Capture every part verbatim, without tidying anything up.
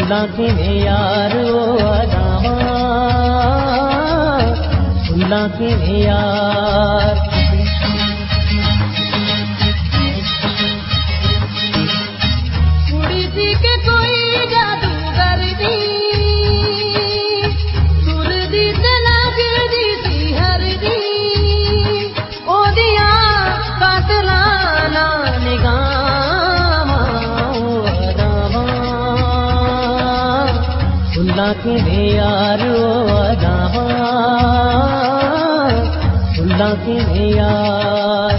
सुल्ला के में यार ओ अदावा सुल्ला के में यार सुल्ला के में यार ओ अदावा सुल्ला के में यार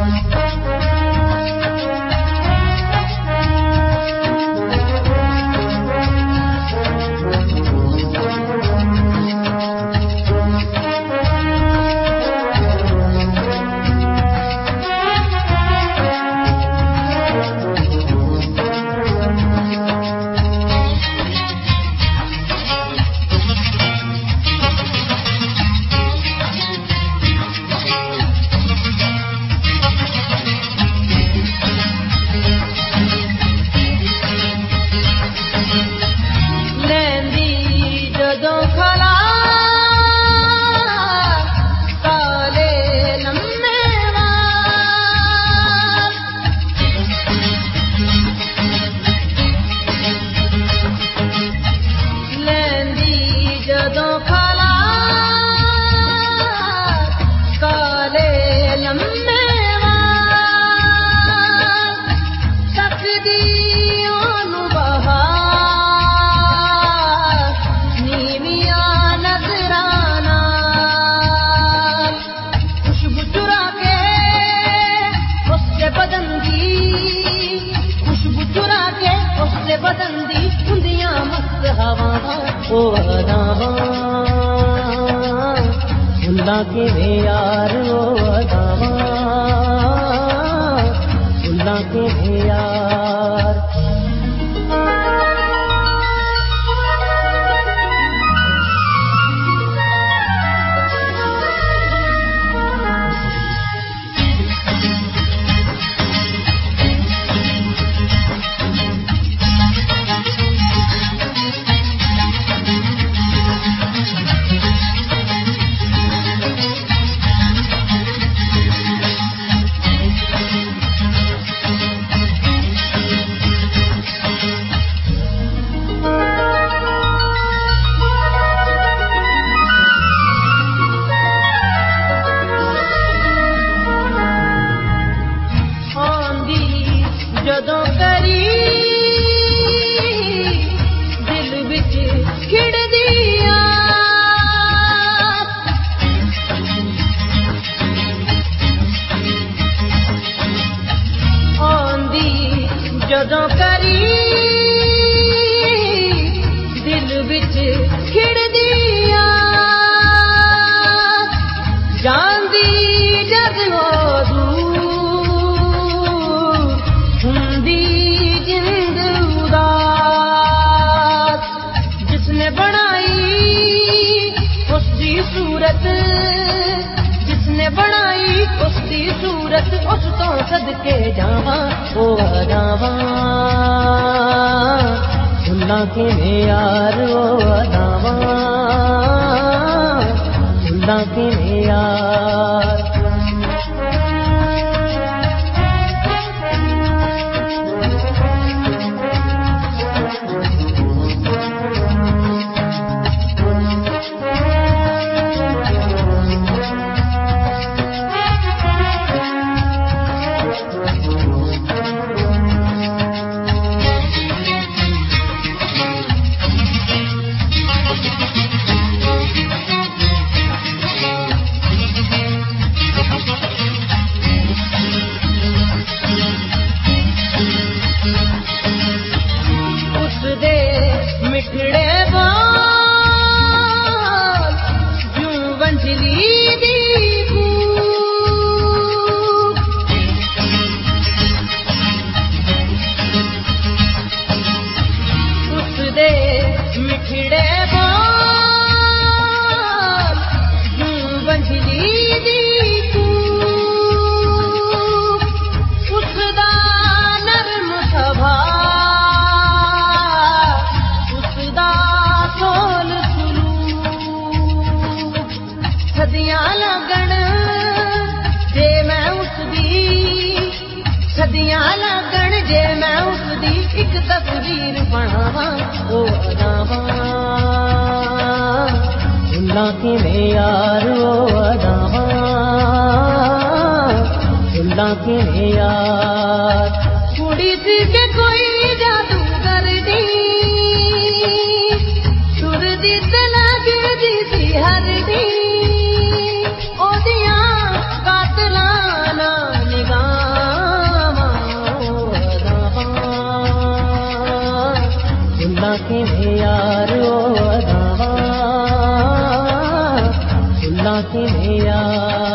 ओ अदावा सुल्ला के में यार ओ अदावा सुल्ला के में यार ਜਦੋਂ ਕਰੀ ਦਿਲ ਵਿੱਚ ਖਿੜਦੀ ਆ ਆਉਂਦੀ ਜਦੋਂ ਕਰੀ ਦਿਲ ਵਿੱਚ ਖਿੜਦੀ ਆ ਜਾਂਦੀ ਜਦ ਹੋ ਦੂਰ जिसने बनाई उसकी सूरत उस तो सदके जावा ओ अदावा सुल्ला के में यार ओ अदावा सुल्ला के में यार दी एक तस्वीर बनावा ओ अदावा फुल्लां किवें यार ओ अदावा फुल्लां किवें यार कुड़ी सी के कोई जादूगर दी सुर दी ते लगदी सी हर दी ओदियां कातलाना निगाहां ओ अदावा फुल्लां किवें यार ओ अदावा फुल्लां किवें यार